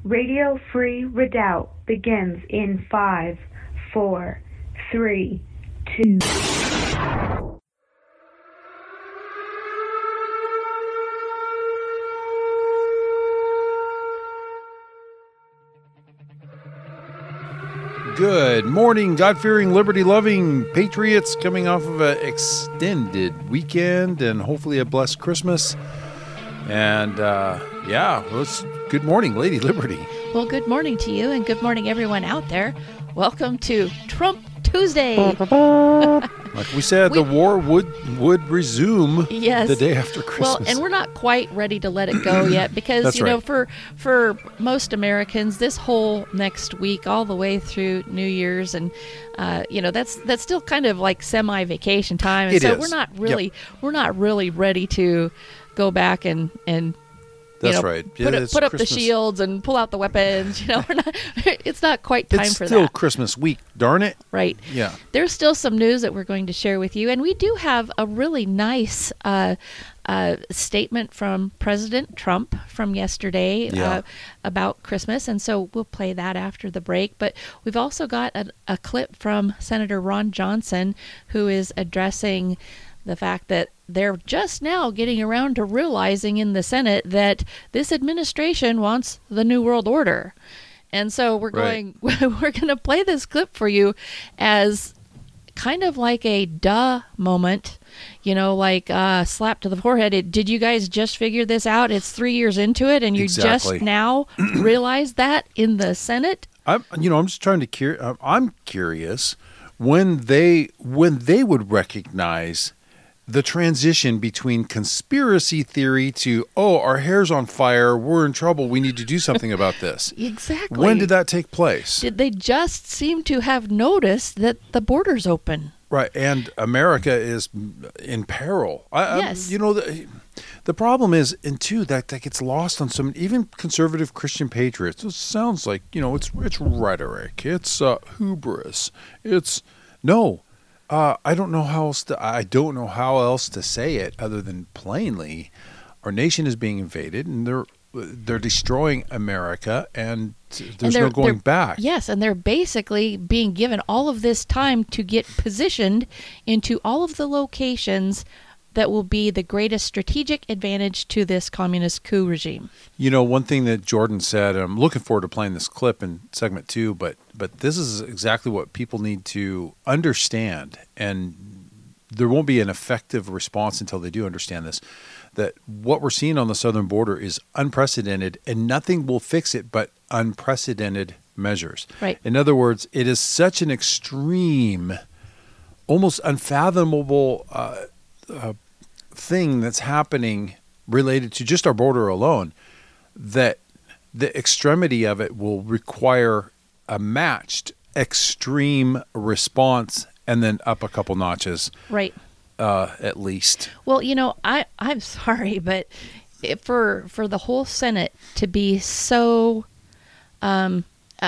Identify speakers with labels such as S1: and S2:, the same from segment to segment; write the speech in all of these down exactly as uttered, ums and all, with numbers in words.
S1: Radio Free Redoubt begins in five, four, three, two.
S2: Good morning, God-fearing, liberty-loving patriots coming off of an extended weekend and hopefully a blessed Christmas. And, uh, yeah, well, it's good morning, Lady Liberty.
S3: Well, good morning to you and good morning, everyone out there. Welcome to Trump Tuesday.
S2: Like we said, we, the war would would resume
S3: yes.
S2: the day after Christmas.
S3: Well, and we're not quite ready to let it go yet because,
S2: That's
S3: you know,
S2: right.
S3: for for most Americans, this whole next week, all the way through New Year's, and uh, you know, that's that's still kind of like semi-vacation time, and
S2: it
S3: so
S2: is.
S3: we're not really
S2: yep.
S3: we're not really ready to go back and and.
S2: That's
S3: you know,
S2: right.
S3: Put,
S2: Yeah,
S3: it, put up
S2: Christmas.
S3: the shields and pull out the weapons. You know, we're not. It's not quite time
S2: it's
S3: for
S2: still
S3: that.
S2: Christmas week, darn it.
S3: Right.
S2: Yeah.
S3: There's still some news that we're going to share with you, and we do have a really nice uh, uh, statement from President Trump from yesterday
S2: Yeah.
S3: uh, about Christmas, and so we'll play that after the break. But we've also got a, a clip from Senator Ron Johnson, who is addressing the fact that they're just now getting around to realizing in the Senate that this administration wants the New World Order. And so we're
S2: Right.
S3: going, we're going to play this clip for you as kind of like a duh moment, you know, like uh, slap to the forehead. It, did you guys just figure this out? It's three years into it, and you
S2: Exactly.
S3: just now realize that in the Senate?
S2: I'm, you know, I'm just trying to cur- I'm curious when they when they would recognize the transition between conspiracy theory to, oh, our hair's on fire, we're in trouble, we need to do something about this.
S3: Exactly.
S2: When did that take place?
S3: Did they just seem to have noticed that the border's open?
S2: Right, and America is in peril. I,
S3: Yes.
S2: I, you know, the, the problem is, and two, that, that gets lost on some, even conservative Christian patriots. It sounds like, you know, it's it's rhetoric, it's uh, hubris, it's, no. Uh, I don't know how else to, I don't know how else to say it other than plainly, our nation is being invaded, and they're they're destroying America, and there's
S3: And they're-
S2: no going
S3: they're-
S2: back.
S3: Yes, and they're basically being given all of this time to get positioned into all of the locations that will be the greatest strategic advantage to this communist coup regime.
S2: You know, one thing that Jordan said, and I'm looking forward to playing this clip in segment two, but but this is exactly what people need to understand, and there won't be an effective response until they do understand this, that what we're seeing on the southern border is unprecedented, and nothing will fix it but unprecedented measures.
S3: Right.
S2: In other words, it is such an extreme, almost unfathomable uh, uh, thing that's happening related to just our border alone, that the extremity of it will require a matched extreme response and then up a couple notches,
S3: Right.
S2: uh, at least.
S3: Well, you know, I, I'm sorry, but it, for for the whole Senate to be so um, uh,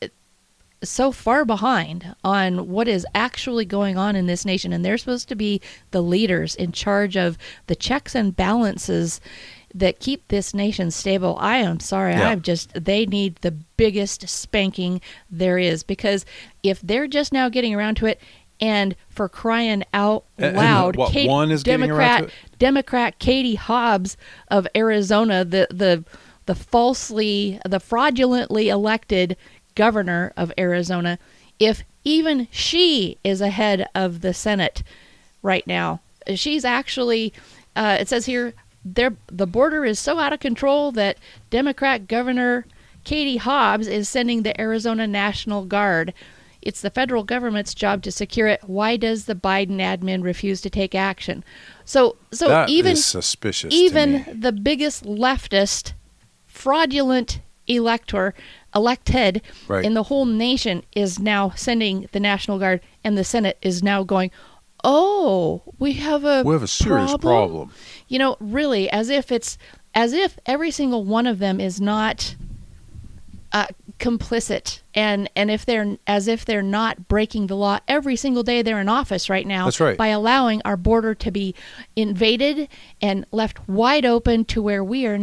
S3: so far behind on what is actually going on in this nation, and they're supposed to be the leaders in charge of the checks and balances that keep this nation stable. I am sorry.
S2: Yeah.
S3: I'm just, they need the biggest spanking there is, because if they're just now getting around to it, and for crying out
S2: And-
S3: loud,
S2: and what,
S3: Kate-
S2: one is getting around
S3: Democrat
S2: to it?
S3: Democrat Katie Hobbs of Arizona, the the the falsely, the fraudulently elected governor of Arizona, if even she is ahead of the Senate right now, she's actually, uh, it says here, there the border is so out of control that Democrat Governor Katie Hobbs is sending the Arizona National Guard. It's the federal government's job to secure it. Why does the Biden admin refuse to take action? So, so
S2: That
S3: even
S2: is suspicious to
S3: even
S2: me.
S3: the biggest leftist, fraudulent elector, elected
S2: Right.
S3: in the whole nation is now sending the National Guard, and the Senate is now going, oh, we have a
S2: We have a serious problem.
S3: You know, really, as if it's as if every single one of them is not uh, complicit, and and if they're as if they're not breaking the law every single day they're in office right now.
S2: That's right.
S3: By allowing our border to be invaded and left wide open to where we are now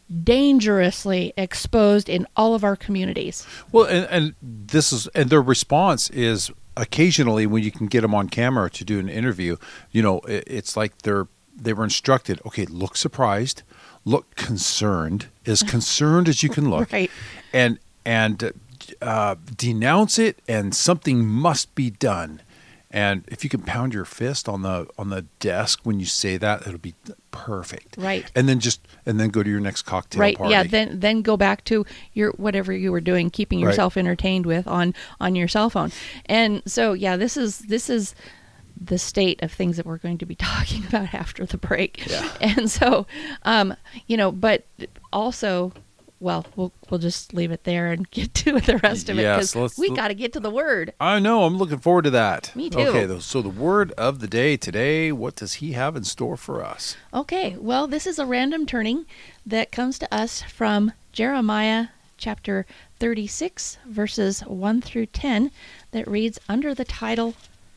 S3: dangerously exposed in all of our communities.
S2: Well, and, and this is, and their response is occasionally when you can get them on camera to do an interview, you know, it, it's like they're, they were instructed, okay, look surprised, look concerned, as concerned as you can look,
S3: Right.
S2: and, and uh, denounce it, and something must be done. And if you can pound your fist on the on the desk when you say that, it'll be perfect.
S3: Right.
S2: And then just and then go to your next cocktail
S3: Right.
S2: party.
S3: Yeah. Then then go back to your whatever you were doing, keeping
S2: Right.
S3: yourself entertained with on on your cell phone. And so yeah, this is this is the state of things that we're going to be talking about after the break.
S2: Yeah.
S3: And so, um, you know, but also. Well, we'll we'll just leave it there and get to the rest of it
S2: Yes,
S3: because
S2: let's-
S3: we got to get to the word.
S2: I know. I'm looking forward to that.
S3: Me too.
S2: Okay. th- So the word of the day today. What does he have in store for us?
S3: Okay, well, this is a random turning that comes to us from Jeremiah chapter thirty-six, verses one through ten, that reads under the title,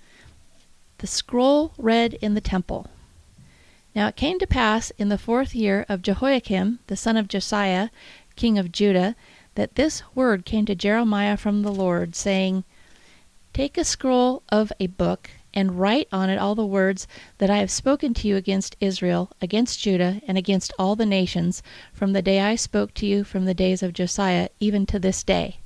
S3: The Scroll Read in the Temple. Now it came to pass in the fourth year of Jehoiakim, the son of Josiah, king of Judah, that this word came to Jeremiah from the Lord, saying, Take a scroll of a book, and write on it all the words that I have spoken to you against Israel, against Judah, and against all the nations, from the day I spoke to you from the days of Josiah, even to this day.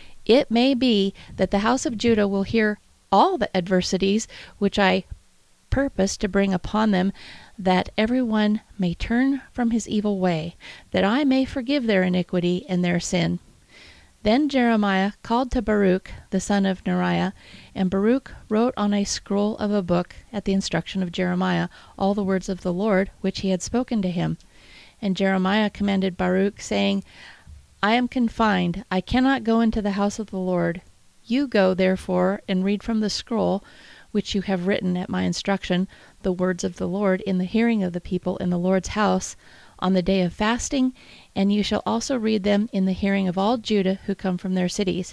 S3: It may be that the house of Judah will hear all the adversities which I purpose to bring upon them, that every one may turn from his evil way, that I may forgive their iniquity and their sin. Then Jeremiah called to Baruch the son of Neriah, and Baruch wrote on a scroll of a book, at the instruction of Jeremiah, all the words of the Lord which he had spoken to him. And Jeremiah commanded Baruch, saying, I am confined, I cannot go into the house of the Lord. You go, therefore, and read from the scroll which you have written at my instruction, the words of the Lord in the hearing of the people in the Lord's house, on the day of fasting, and you shall also read them in the hearing of all Judah who come from their cities.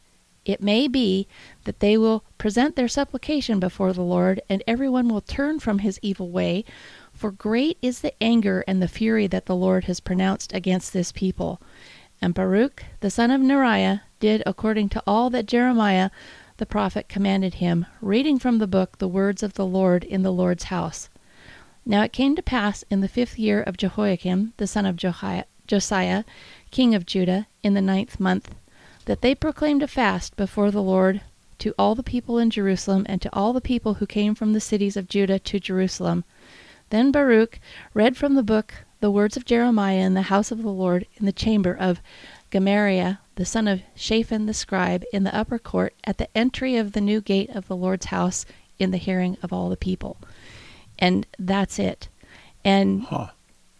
S3: It may be that they will present their supplication before the Lord, and everyone will turn from his evil way, for great is the anger and the fury that the Lord has pronounced against this people. And Baruch the son of Neriah did according to all that Jeremiah the prophet commanded him, reading from the book the words of the Lord in the Lord's house. Now it came to pass in the fifth year of Jehoiakim, the son of Johi- Josiah, king of Judah, in the ninth month, that they proclaimed a fast before the Lord to all the people in Jerusalem, and to all the people who came from the cities of Judah to Jerusalem. Then Baruch read from the book the words of Jeremiah in the house of the Lord, in the chamber of Gemariah, the son of Shaphan the scribe, in the upper court, at the entry of the new gate of the Lord's house, in the hearing of all the people. And that's it. And
S2: Huh.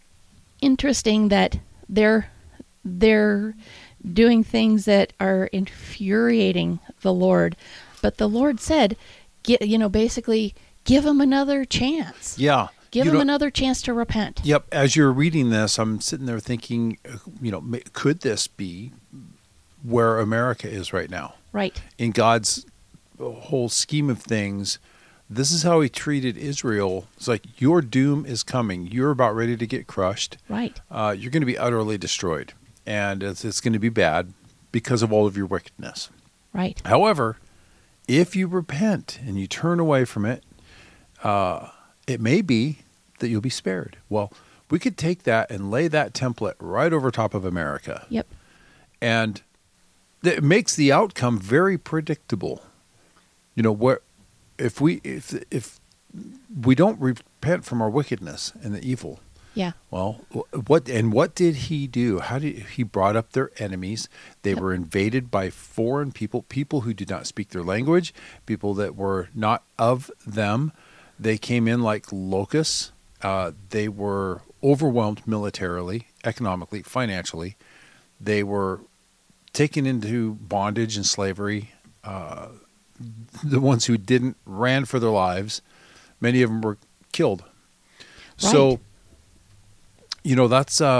S3: interesting that they're they're doing things that are infuriating the Lord, but the Lord said, get, you know, basically give them another chance.
S2: Yeah.
S3: Give
S2: You
S3: them
S2: know-
S3: another chance to repent.
S2: Yep. As you're reading this, I'm sitting there thinking, uh, you know, ma- could this be where America is right now?
S3: Right.
S2: In God's whole scheme of things, this is how he treated Israel. It's like, your doom is coming. You're about ready to get crushed.
S3: Right.
S2: Uh, you're going to be utterly destroyed. And it's, it's going to be bad because of all of your wickedness.
S3: Right.
S2: However, if you repent and you turn away from it, uh, it may be that you'll be spared. Well, we could take that and lay that template right over top of America.
S3: Yep.
S2: And it makes the outcome very predictable. You know, what if we if if we don't repent from our wickedness and the evil?
S3: Yeah.
S2: Well, wh- what and what did he do? How did he brought up their enemies? They
S3: Yep.
S2: were invaded by foreign people, people who did not speak their language, people that were not of them. They came in like locusts. Uh, they were overwhelmed militarily, economically, financially. They were taken into bondage and slavery. Uh, the ones who didn't ran for their lives. Many of them were killed. So,
S3: Right.
S2: you know, that's uh,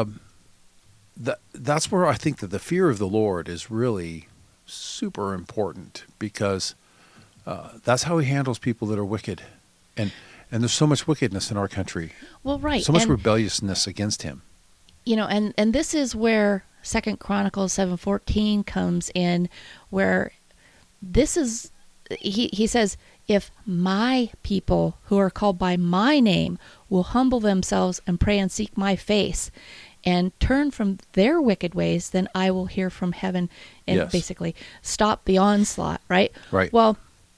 S2: that that's where I think that the fear of the Lord is really super important, because uh, that's how he handles people that are wicked. And and there's so much wickedness in our country,
S3: Well, right.
S2: so much
S3: and,
S2: rebelliousness against him.
S3: you know, and, and this is where Second Chronicles seven fourteen comes in, where this is, he, he says, if my people who are called by my name will humble themselves and pray and seek my face and turn from their wicked ways, then I will hear from heaven and
S2: Yes.
S3: basically stop the onslaught, right?
S2: Right.
S3: Well,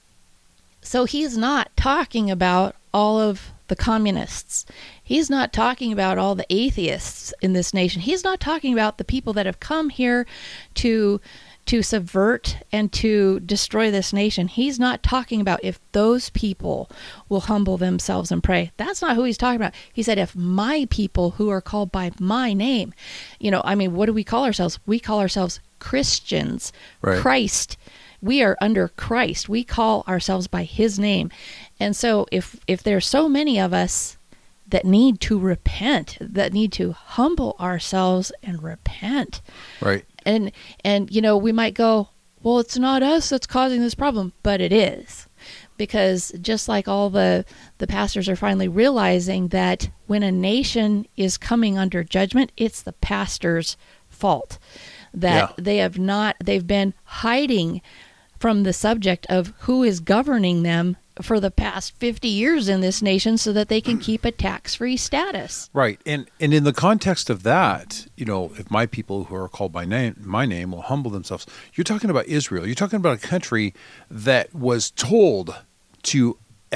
S3: so he's not talking about all of the communists. He's not talking about all the atheists in this nation. He's not talking about the people that have come here to to subvert and to destroy this nation. He's not talking about if those people will humble themselves and pray. That's not who he's talking about. He said, if my people who are called by my name, you know, I mean, what do we call ourselves? We call ourselves Christians,
S2: Right.
S3: Christ. We are under Christ. We call ourselves by his name. And so if if there's so many of us that need to repent, that need to humble ourselves and repent,
S2: Right.
S3: and and you know, we might go, well, it's not us that's causing this problem, but it is. Because just like all the the pastors are finally realizing that when a nation is coming under judgment, it's the pastor's fault. That
S2: Yeah.
S3: they have not they've been hiding from the subject of who is governing them for the past fifty years in this nation so that they can keep a tax-free status.
S2: Right. And and in the context of that, you know, if my people who are called by name my name will humble themselves, you're talking about Israel. You're talking about a country that was told to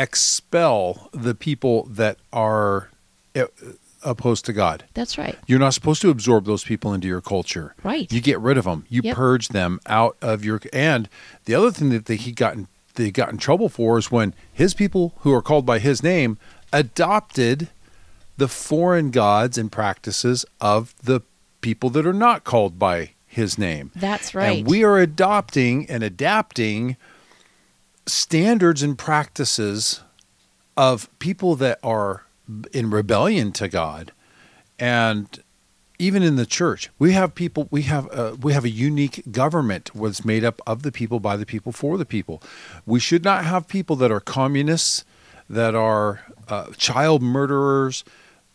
S2: expel the people that are uh, opposed to God.
S3: That's right.
S2: You're not supposed to absorb those people into your culture.
S3: Right.
S2: You get rid of them. You
S3: Yep.
S2: purge them out of your. And the other thing that they, he got in, they got in trouble for is when his people who are called by his name adopted the foreign gods and practices of the people that are not called by his name.
S3: That's right.
S2: And we are adopting and adapting standards and practices of people that are in rebellion to God. And even in the church, we have people, we have uh, we have a unique government was made up of the people, by the people, for the people. We should not have people that are communists, that are uh, child murderers,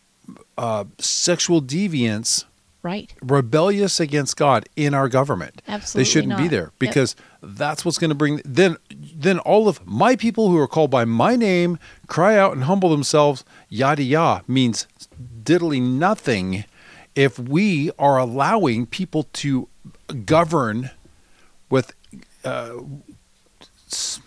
S2: uh, sexual deviants,
S3: Right.
S2: rebellious against God in our government.
S3: Absolutely
S2: They shouldn't be
S3: not.
S2: there
S3: Yep.
S2: because that's what's going to bring then then all of my people who are called by my name cry out and humble themselves, yada yada, means diddly nothing if we are allowing people to govern with uh, s-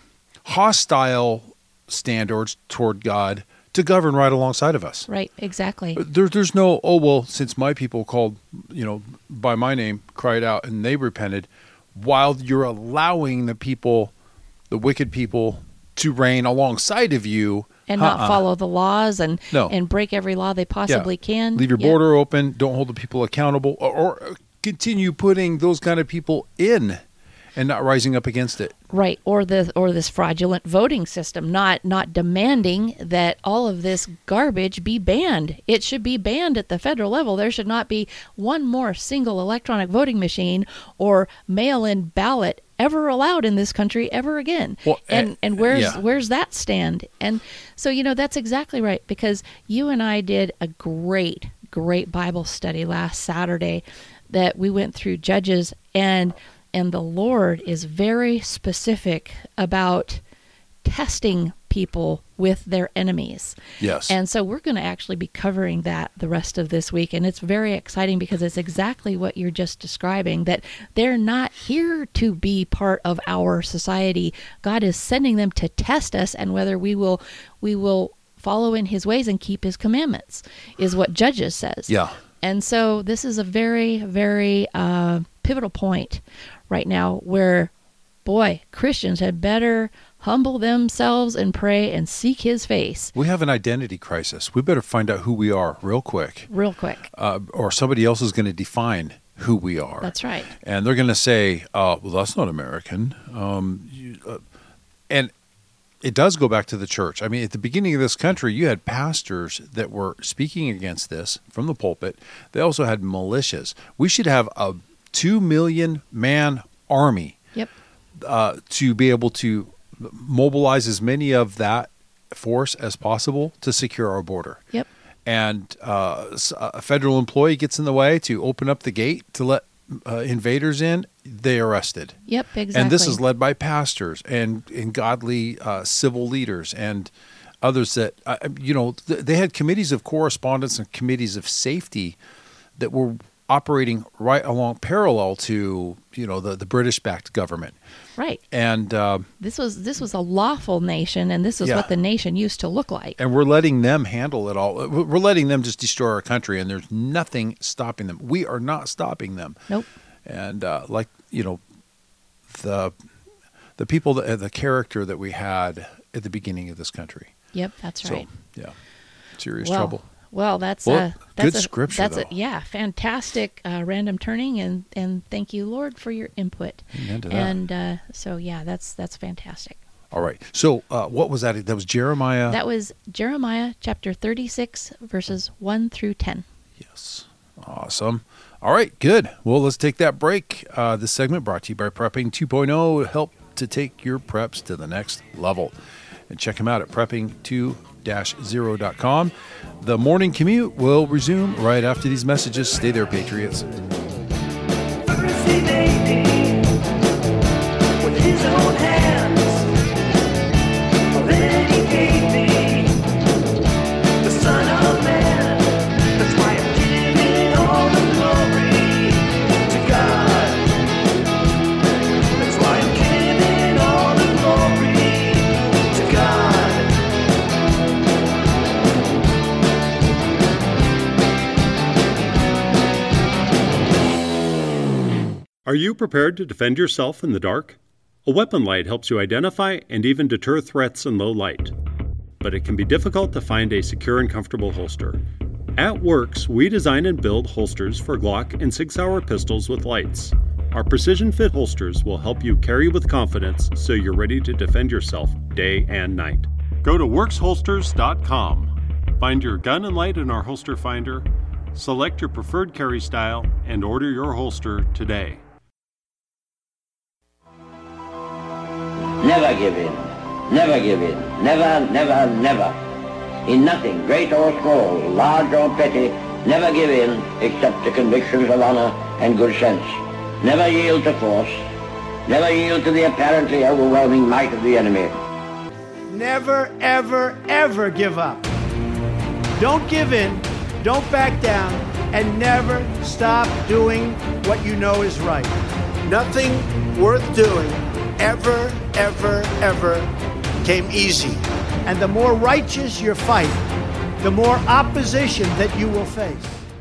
S2: hostile standards toward God to govern right alongside of us.
S3: Right. Exactly.
S2: There, there's no, oh, well, since my people called, you know, by my name, cried out and they repented, while you're allowing the people, the wicked people, to reign alongside of you.
S3: And not
S2: uh-uh.
S3: follow the laws and
S2: No.
S3: and break every law they possibly can.
S2: Leave your
S3: Yep.
S2: border open. Don't hold the people accountable, or, or continue putting those kind of people in and not rising up against it.
S3: Right, or the or this fraudulent voting system, not not demanding that all of this garbage be banned. It should be banned at the federal level. There should not be one more single electronic voting machine or mail-in ballot ever allowed in this country ever again.
S2: Well,
S3: and
S2: eh,
S3: and where's
S2: yeah.
S3: where's that stand? And so you know that's exactly right, because you and I did a great great Bible study last Saturday that we went through Judges, and and the Lord is very specific about testing people with their enemies.
S2: Yes.
S3: And so we're going to actually be covering that the rest of this week. And it's very exciting because it's exactly what you're just describing, that they're not here to be part of our society. God is sending them to test us, and whether we will we will follow in his ways and keep his commandments is what Judges says.
S2: Yeah.
S3: And so this is a very, very uh, pivotal point right now where, boy, Christians had better humble themselves and pray and seek his face
S2: We have an identity crisis. We better find out who we are real quick,
S3: real quick.
S2: uh, or somebody else is going to define who we are.
S3: That's right.
S2: And they're going to say, uh, well, that's not American. Um, you, uh, and it does go back to the church. I mean, at the beginning of this country, you had pastors that were speaking against this from the pulpit. They also had militias. We should have a two million man army
S3: Yep.
S2: uh, to be able to mobilize as many of that force as possible to secure our border.
S3: Yep.
S2: and uh, s- a federal employee gets in the way to open up the gate to let uh, invaders in, they arrested.
S3: Yep, exactly.
S2: And this is led by pastors and, and godly uh, civil leaders and others that, uh, you know, th- they had committees of correspondence and committees of safety that were operating right along parallel to, you know, the, the British-backed government.
S3: Right.
S2: And uh,
S3: This was this was a lawful nation, and this is
S2: Yeah.
S3: what the nation used to look like.
S2: and we're letting them handle it all. We're letting them just destroy our country, and there's nothing stopping them. We are not stopping them.
S3: Nope.
S2: And uh, like, you know, the the people, that, the character that we had at the beginning of this country.
S3: Yep, that's right.
S2: So, yeah, serious
S3: well,
S2: trouble.
S3: Well, that's
S2: Well,
S3: uh, that's
S2: good
S3: a,
S2: scripture,
S3: That's
S2: though.
S3: a yeah, fantastic uh, random turning, and and thank you, Lord, for your input.
S2: Amen to that.
S3: And uh, so yeah, that's that's fantastic.
S2: All right. So uh, what was that? That was Jeremiah.
S3: That was Jeremiah chapter thirty-six, verses one through ten.
S2: Yes. Awesome. All right, good. Well, let's take that break. Uh, this segment brought to you by Prepping two point oh. Help to take your preps to the next level. And check them out at prepping two dash zero dot com. The morning commute will resume right after these messages. Stay there, Patriots.
S4: First he made me with his own hands. Then he gave me the Son of Man. That's why I'm giving all the glory to God. That's why I'm giving all the glory to God.
S5: Are you prepared to defend yourself in the dark? A weapon light helps you identify and even deter threats in low light. But it can be difficult to find a secure and comfortable holster. At Works, we design and build holsters for Glock and Sig Sauer pistols with lights. Our precision fit holsters will help you carry with confidence so you're ready to defend yourself day and night. Go to works holsters dot com. Find your gun and light in our holster finder, select your preferred carry style, and order your holster today.
S6: Never give in. Never give in. Never, never, never. In nothing, great or small, large or petty, never give in except to convictions of honor and good sense. Never yield to force. Never yield to the apparently overwhelming might of the enemy.
S7: Never, ever, ever give up. Don't give in, don't back down, and never stop doing what you know is right. Nothing worth doing ever, ever, ever came easy. And the more righteous your fight, the more opposition that you will face.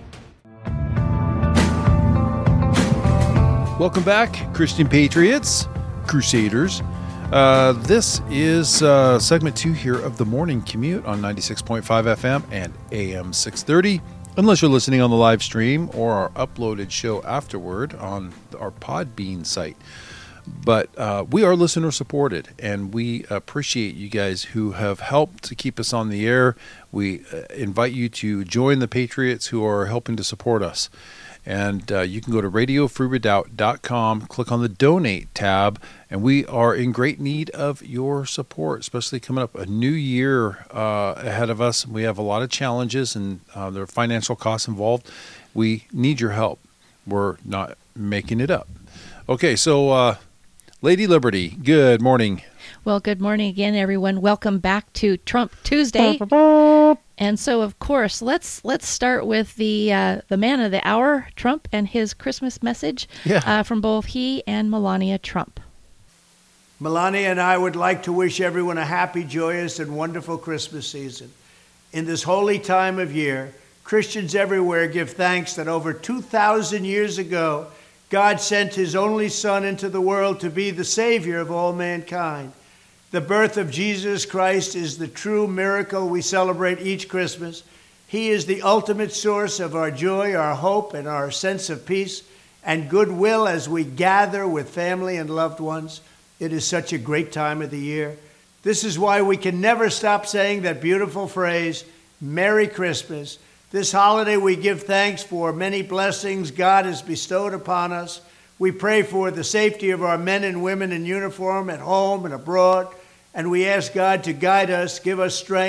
S2: Welcome back, Christian Patriots, Crusaders. Uh, this is uh, segment two here of the morning commute on ninety-six point five F M and A M six thirty. Unless you're listening on the live stream or our uploaded show afterward on our Podbean site. But uh, we are listener supported, and we appreciate you guys who have helped to keep us on the air. We uh, invite you to join the Patriots who are helping to support us. And uh, you can go to radio free redoubt dot com, click on the donate tab, and we are in great need of your support, especially coming up a new year uh, ahead of us. We have a lot of challenges, and uh, there are financial costs involved. We need your help. We're not making it up. Okay, so uh, Lady Liberty, good morning.
S3: Well, good morning again, everyone. Welcome back to Trump Tuesday. And so, of course, let's let's start with the uh, the man of the hour, Trump, and his Christmas message
S2: Yeah.
S3: uh, from both he and Melania Trump.
S7: Melania and I would like to wish everyone a happy, joyous, and wonderful Christmas season. In this holy time of year, Christians everywhere give thanks that over two thousand years ago, God sent his only Son into the world to be the Savior of all mankind. The birth of Jesus Christ is the true miracle we celebrate each Christmas. He is the ultimate source of our joy, our hope, and our sense of peace and goodwill as we gather with family and loved ones. It is such a great time of the year. This is why we can never stop saying that beautiful phrase, Merry Christmas. This holiday we give thanks for many blessings God has bestowed upon us. We pray for the safety of our men and women in uniform at home and abroad. And we ask God to guide us, give us strength,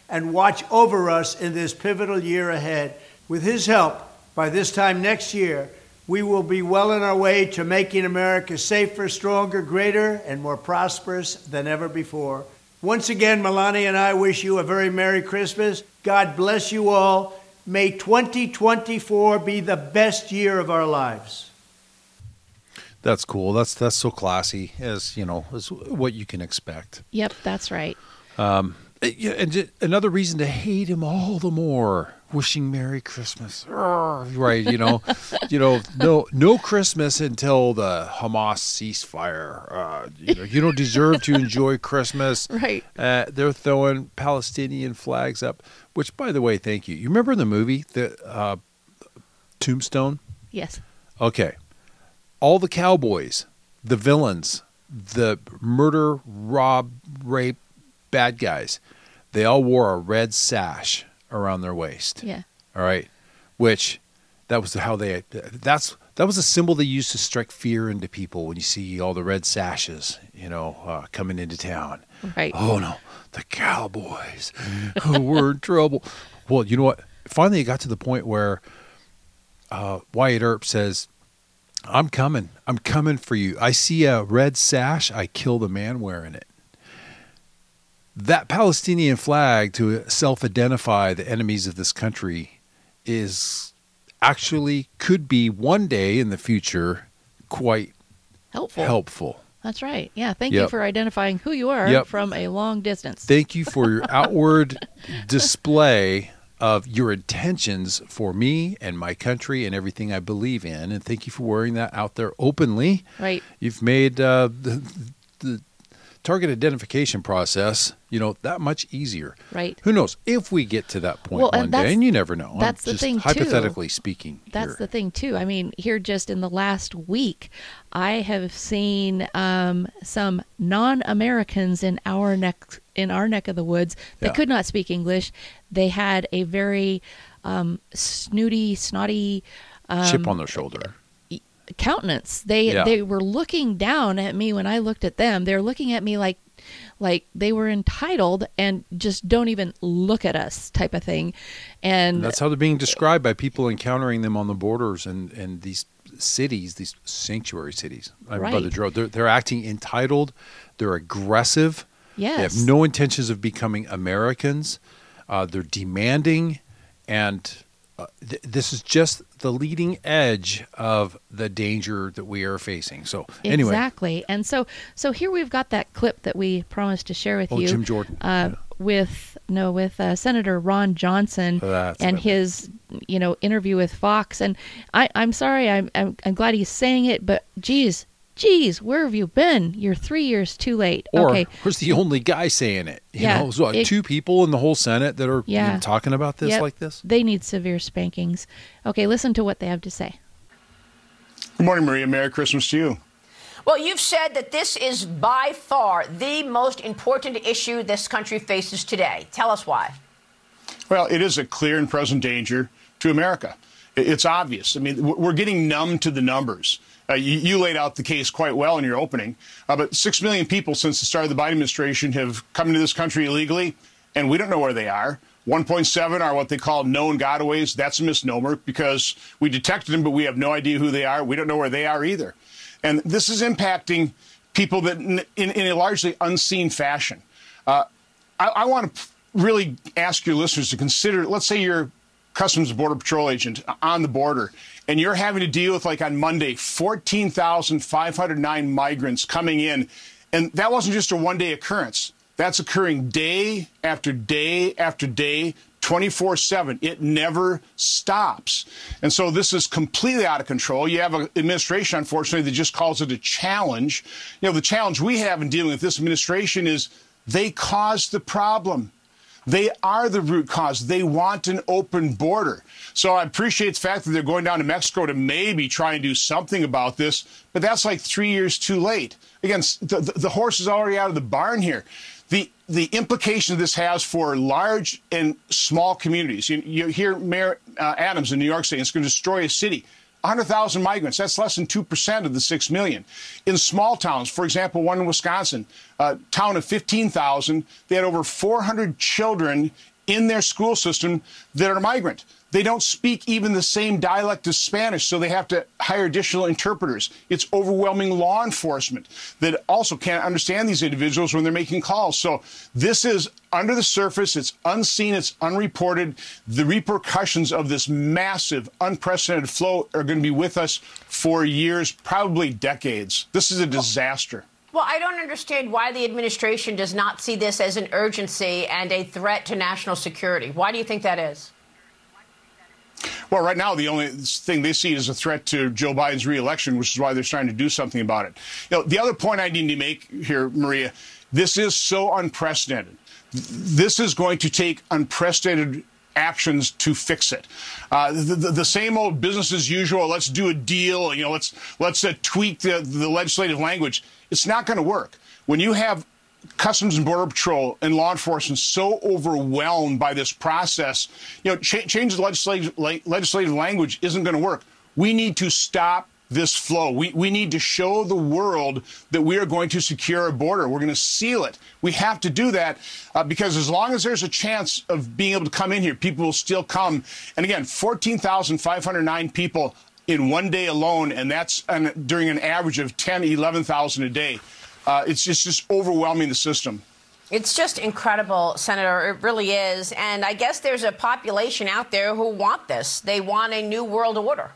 S7: and watch over us in this pivotal year ahead. With his help, by this time next year, we will be well on our way to making America safer, stronger, greater, and more prosperous than ever before. Once again, Melania and I wish you a very Merry Christmas. God bless you all. May twenty twenty-four be the best year of our lives.
S2: That's cool. That's that's so classy, as you know, as what you can expect.
S3: Yep, that's right.
S2: Um, yeah, and j- another reason to hate him all the more. Wishing Merry Christmas, Urgh, right? You know, you know, no, no Christmas until the Hamas ceasefire. Uh, you know, you don't deserve to enjoy Christmas,
S3: Right.
S2: Uh, they're throwing Palestinian flags up. Which, by the way, thank you. You remember the movie, the uh, Tombstone?
S3: Yes.
S2: Okay, all the cowboys, the villains, the murder, rob, rape, bad guys, they all wore a red sash around their waist.
S3: Yeah.
S2: All right. Which that was how they that's that was a symbol they used to strike fear into people when you see all the red sashes, you know, uh, coming into town.
S3: Right.
S2: Oh no, the cowboys. Oh, we're in trouble. Well, you know what? Finally it got to the point where uh, Wyatt Earp says, I'm coming. I'm coming for you. I see a red sash, I kill the man wearing it. That Palestinian flag to self-identify the enemies of this country is actually could be one day in the future quite
S3: Helpful.
S2: helpful.
S3: That's right. Yeah. Thank you
S2: Yep.
S3: for identifying who you are
S2: Yep.
S3: from a long distance.
S2: Thank you for your outward display of your intentions for me and my country and everything I believe in. And thank you for wearing that out there openly.
S3: Right.
S2: You've made uh, the, the target identification process, you know, that much easier.
S3: Right.
S2: Who knows if we get to that point
S3: Well, and
S2: one
S3: that's-
S2: day, and you never know.
S3: that's
S2: I'm
S3: the
S2: just
S3: thing, too.
S2: hypothetically speaking.
S3: That's
S2: here.
S3: the thing too. I mean, here just in the last week, I have seen um, some non-Americans in our neck in our neck of the woods that
S2: Yeah.
S3: could not speak English. They had a very um, snooty, snotty um,
S2: chip on their shoulder.
S3: countenance. They
S2: Yeah.
S3: they were looking down at me when I looked at them. They were looking at me like like they were entitled and just don't even look at us type of thing. And
S2: That's how they're being described by people encountering them on the borders and, and these cities, these sanctuary cities. uh, By the
S3: Right.
S2: drone. They're, they're acting entitled. They're aggressive. They
S3: yes.
S2: have no intentions of becoming Americans. Uh, they're demanding. And uh, th- this is just the leading edge of the danger that we are facing. So anyway,
S3: Exactly. And so so here we've got that clip that we promised to share with
S2: Oh,
S3: you.
S2: Jim Jordan.
S3: Uh,
S2: Yeah.
S3: with no with uh, Senator Ron Johnson
S2: That's
S3: and
S2: what I
S3: his you know interview with Fox. And I I'm sorry, I'm I'm, I'm glad he's saying it, but geez, geez, where have you been? You're three years too late.
S2: or
S3: okay.
S2: who's the only guy saying it? You
S3: Yeah,
S2: know, so, uh,
S3: it-
S2: two people in the whole Senate that are you
S3: Yeah.
S2: know, talking about this
S3: Yep.
S2: like this.
S3: They need severe spankings. Okay, listen to what they have to say.
S8: Good morning, Maria. Merry Christmas to you.
S9: Well, you've said that this is by far the most important issue this country faces today. Tell us why.
S8: Well, it is a clear and present danger to America. I- It's obvious. I mean, w- we're getting numb to the numbers. Uh, you, you laid out the case quite well in your opening. Uh, but six million people since the start of the Biden administration have come into this country illegally, and we don't know where they are. one point seven are what they call known gotaways. That's a misnomer because we detected them, but we have no idea who they are. We don't know where they are either. And this is impacting people that in, in, in a largely unseen fashion. Uh, I, I want to really ask your listeners to consider, let's say you're Customs and Border Patrol agent on the border, and you're having to deal with, like on Monday, fourteen thousand five hundred nine migrants coming in. And that wasn't just a one-day occurrence. That's occurring day after day after day, twenty-four seven. It never stops. And so this is completely out of control. You have an administration, unfortunately, that just calls it a challenge. You know, the challenge we have in dealing with this administration is they caused the problem. They are the root cause. They want an open border. So I appreciate the fact that they're going down to Mexico to maybe try and do something about this, but that's like three years too late. Again, the, the, the horse is already out of the barn here. The the implication this has for large and small communities. You, you hear Mayor uh, Adams in New York saying it's going to destroy a city. one hundred thousand migrants, that's less than two percent of the six million. In small towns, for example, one in Wisconsin, a town of fifteen thousand, they had over four hundred children in their school system that are migrant. They don't speak even the same dialect as Spanish, so they have to hire additional interpreters. It's overwhelming law enforcement that also can't understand these individuals when they're making calls. So this is under the surface. It's unseen. It's unreported. The repercussions of this massive, unprecedented flow are going to be with us for years, probably decades. This is a disaster.
S9: Well, I don't understand why the administration does not see this as an urgency and a threat to national security. Why do you think that is?
S8: Well, right now, the only thing they see is a threat to Joe Biden's reelection, which is why they're trying to do something about it. You know, the other point I need to make here, Maria, this is so unprecedented. This is going to take unprecedented actions to fix it. Uh, the, the, the same old business as usual. Let's do a deal. You know, let's let's uh, tweak the, the legislative language. It's not going to work. When you have Customs and Border Patrol and law enforcement so overwhelmed by this process, you know, ch- change the legislative, legislative language isn't going to work. We need to stop this flow. We, we need to show the world that we are going to secure a border. We're going to seal it. We have to do that uh, because as long as there's a chance of being able to come in here, people will still come. And again, fourteen thousand five hundred nine people in one day alone, and that's an, during an average of ten, eleven thousand a day. Uh, it's just, just overwhelming the system.
S9: It's just incredible, Senator. It really is. And I guess there's a population out there who want this. They want a new world order.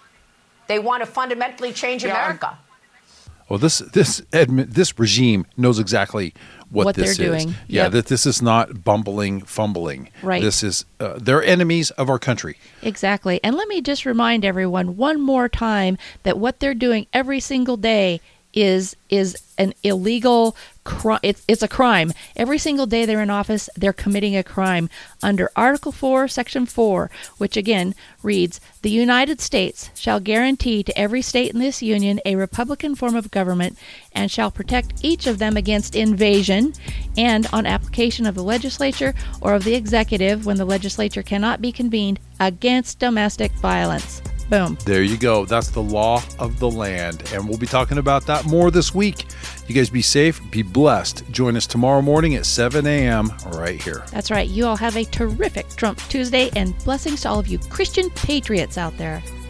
S9: They want to fundamentally change
S8: Yeah,
S9: America.
S2: Well, this this admi- this regime knows exactly what,
S3: What
S2: this
S3: they're
S2: is.
S3: doing.
S2: Yeah,
S3: Yep.
S2: that this is not bumbling, fumbling.
S3: Right.
S2: This is uh, they're enemies of our country.
S3: Exactly. And let me just remind everyone one more time that what they're doing every single day is is an illegal crime. It's, it's a crime. Every single day they're in office, they're committing a crime under Article four, Section four, which again reads, "The United States shall guarantee to every state in this union a republican form of government and shall protect each of them against invasion and on application of the legislature or of the executive when the legislature cannot be convened against domestic violence." Boom.
S2: There you go. That's the law of the land. And we'll be talking about that more this week. You guys be safe, be blessed. Join us tomorrow morning at seven a.m. right here.
S3: That's right. You all have a terrific Trump Tuesday, and blessings to all of you Christian patriots out there.